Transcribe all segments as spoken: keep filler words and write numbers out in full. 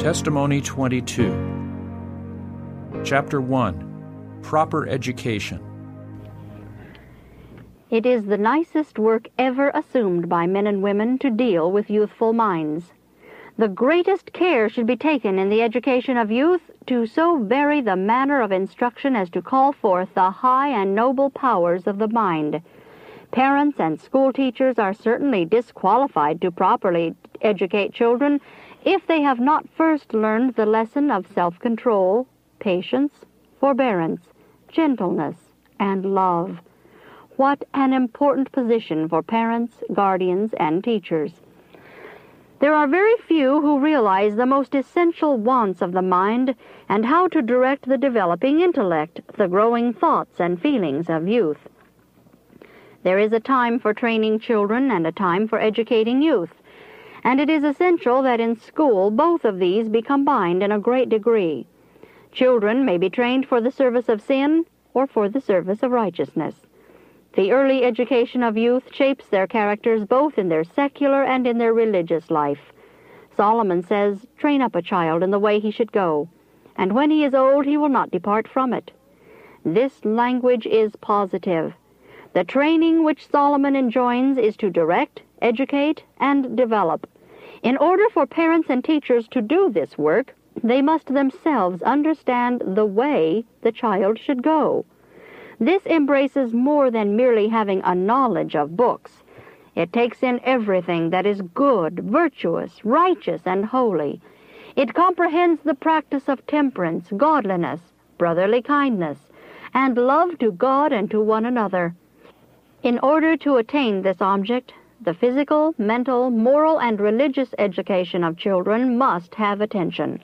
Testimony twenty-two. Chapter one. Proper Education. It is the nicest work ever assumed by men and women to deal with youthful minds. The greatest care should be taken in the education of youth to so vary the manner of instruction as to call forth the high and noble powers of the mind. Parents and school teachers are certainly disqualified to properly educate children if they have not first learned the lesson of self-control, patience, forbearance, gentleness, and love. What an important position for parents, guardians, and teachers. There are very few who realize the most essential wants of the mind and how to direct the developing intellect, the growing thoughts and feelings of youth. There is a time for training children and a time for educating youth, and it is essential that in school both of these be combined in a great degree. Children may be trained for the service of sin or for the service of righteousness. The early education of youth shapes their characters both in their secular and in their religious life. Solomon says, "Train up a child in the way he should go, and when he is old he will not depart from it." This language is positive. The training which Solomon enjoins is to direct, educate, and develop. In order for parents and teachers to do this work, they must themselves understand the way the child should go. This embraces more than merely having a knowledge of books. It takes in everything that is good, virtuous, righteous, and holy. It comprehends the practice of temperance, godliness, brotherly kindness, and love to God and to one another. In order to attain this object, the physical, mental, moral, and religious education of children must have attention.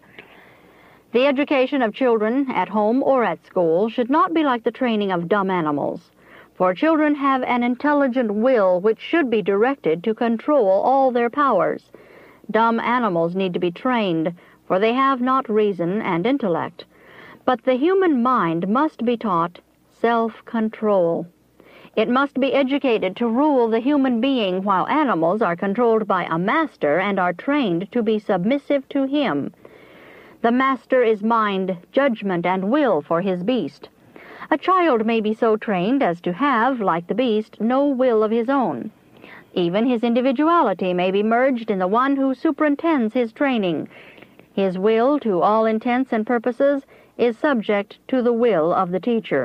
The education of children, at home or at school, should not be like the training of dumb animals, for children have an intelligent will which should be directed to control all their powers. Dumb animals need to be trained, for they have not reason and intellect. But the human mind must be taught self-control. It must be educated to rule the human being, while animals are controlled by a master and are trained to be submissive to him. The master is mind, judgment, and will for his beast. A child may be so trained as to have, like the beast, no will of his own. Even his individuality may be merged in the one who superintends his training. His will, to all intents and purposes, is subject to the will of the teacher.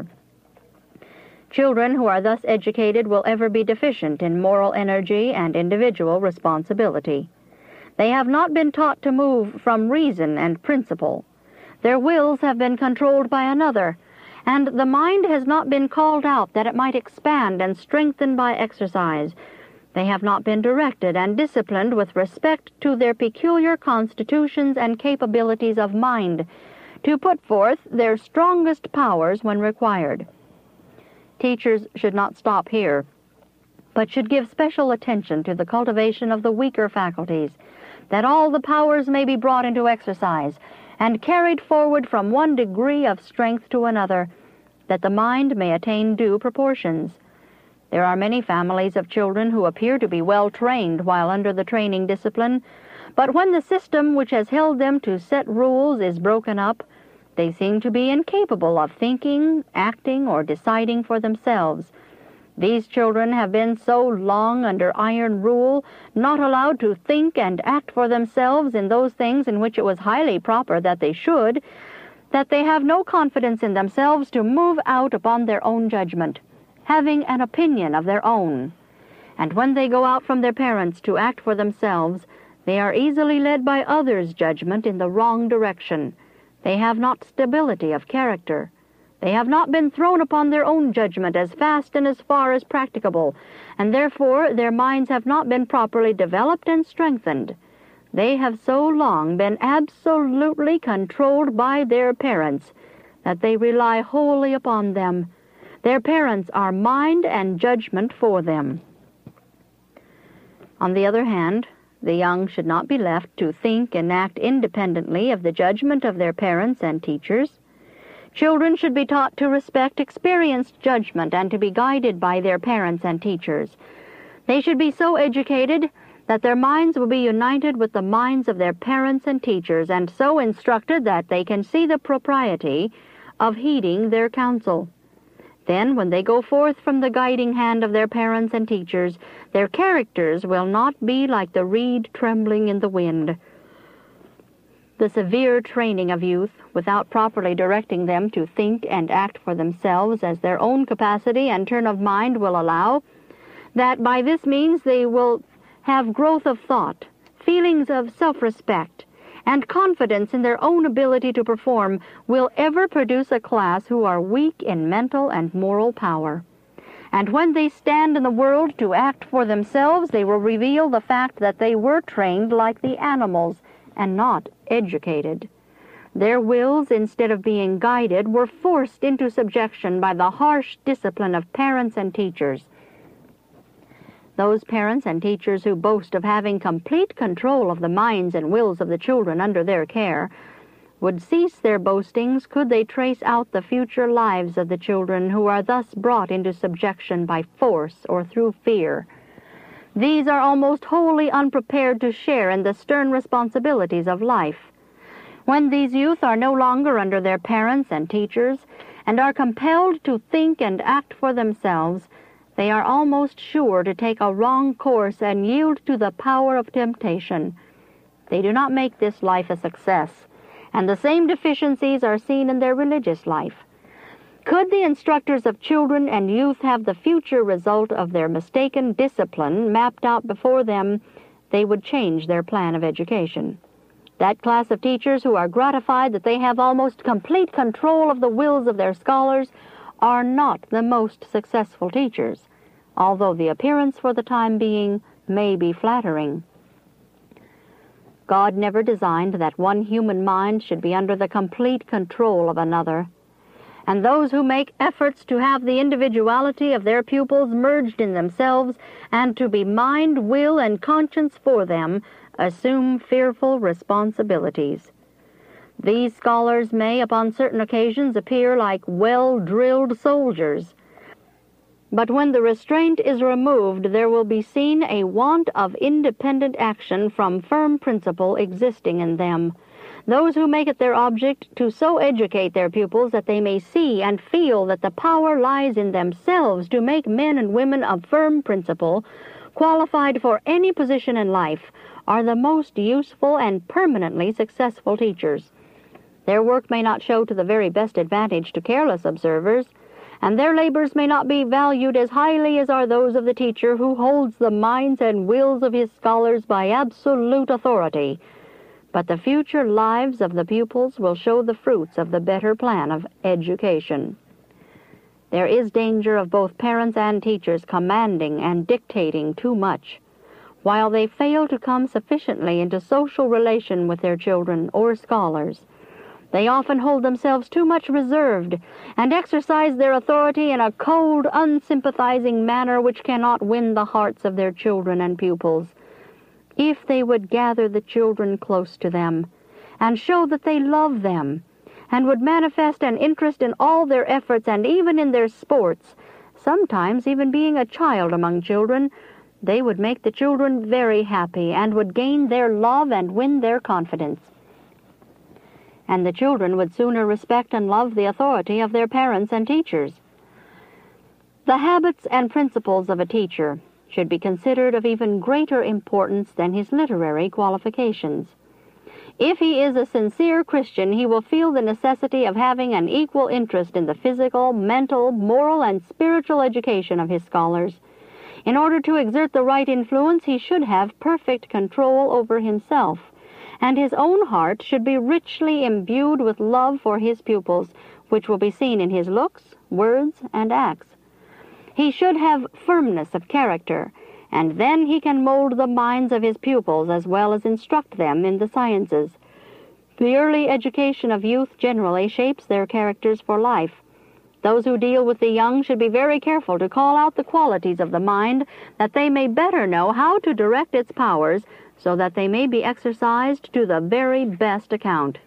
Children who are thus educated will ever be deficient in moral energy and individual responsibility. They have not been taught to move from reason and principle. Their wills have been controlled by another, and the mind has not been called out that it might expand and strengthen by exercise. They have not been directed and disciplined with respect to their peculiar constitutions and capabilities of mind, to put forth their strongest powers when required. Teachers should not stop here, but should give special attention to the cultivation of the weaker faculties, that all the powers may be brought into exercise and carried forward from one degree of strength to another, that the mind may attain due proportions. There are many families of children who appear to be well trained while under the training discipline, but when the system which has held them to set rules is broken up, they seem to be incapable of thinking, acting, or deciding for themselves. These children have been so long under iron rule, not allowed to think and act for themselves in those things in which it was highly proper that they should, that they have no confidence in themselves to move out upon their own judgment, having an opinion of their own. And when they go out from their parents to act for themselves, they are easily led by others' judgment in the wrong direction. They have not stability of character. They have not been thrown upon their own judgment as fast and as far as practicable, and therefore their minds have not been properly developed and strengthened. They have so long been absolutely controlled by their parents that they rely wholly upon them. Their parents are mind and judgment for them. On the other hand, the young should not be left to think and act independently of the judgment of their parents and teachers. Children should be taught to respect experienced judgment and to be guided by their parents and teachers. They should be so educated that their minds will be united with the minds of their parents and teachers, and so instructed that they can see the propriety of heeding their counsel. Then, when they go forth from the guiding hand of their parents and teachers, their characters will not be like the reed trembling in the wind. The severe training of youth, without properly directing them to think and act for themselves as their own capacity and turn of mind will allow, that by this means they will have growth of thought, feelings of self-respect, and confidence in their own ability to perform, will ever produce a class who are weak in mental and moral power. And when they stand in the world to act for themselves, they will reveal the fact that they were trained like the animals and not educated. Their wills, instead of being guided, were forced into subjection by the harsh discipline of parents and teachers. Those parents and teachers who boast of having complete control of the minds and wills of the children under their care would cease their boastings could they trace out the future lives of the children who are thus brought into subjection by force or through fear. These are almost wholly unprepared to share in the stern responsibilities of life. When these youth are no longer under their parents and teachers, and are compelled to think and act for themselves, they are almost sure to take a wrong course and yield to the power of temptation. They do not make this life a success, and the same deficiencies are seen in their religious life. Could the instructors of children and youth have the future result of their mistaken discipline mapped out before them, they would change their plan of education. That class of teachers who are gratified that they have almost complete control of the wills of their scholars are not the most successful teachers, although the appearance for the time being may be flattering. God never designed that one human mind should be under the complete control of another, and those who make efforts to have the individuality of their pupils merged in themselves and to be mind, will, and conscience for them assume fearful responsibilities. These scholars may, upon certain occasions, appear like well-drilled soldiers. But when the restraint is removed, there will be seen a want of independent action from firm principle existing in them. Those who make it their object to so educate their pupils that they may see and feel that the power lies in themselves to make men and women of firm principle, qualified for any position in life, are the most useful and permanently successful teachers. Their work may not show to the very best advantage to careless observers, and their labors may not be valued as highly as are those of the teacher who holds the minds and wills of his scholars by absolute authority. But the future lives of the pupils will show the fruits of the better plan of education. There is danger of both parents and teachers commanding and dictating too much, while they fail to come sufficiently into social relation with their children or scholars. They often hold themselves too much reserved and exercise their authority in a cold, unsympathizing manner which cannot win the hearts of their children and pupils. If they would gather the children close to them and show that they love them, and would manifest an interest in all their efforts and even in their sports, sometimes even being a child among children, they would make the children very happy and would gain their love and win their confidence. And the children would sooner respect and love the authority of their parents and teachers. The habits and principles of a teacher should be considered of even greater importance than his literary qualifications. If he is a sincere Christian, he will feel the necessity of having an equal interest in the physical, mental, moral, and spiritual education of his scholars. In order to exert the right influence, he should have perfect control over himself, and his own heart should be richly imbued with love for his pupils, which will be seen in his looks, words, and acts. He should have firmness of character, and then he can mold the minds of his pupils as well as instruct them in the sciences. The early education of youth generally shapes their characters for life. Those who deal with the young should be very careful to call out the qualities of the mind, that they may better know how to direct its powers, so that they may be exercised to the very best account.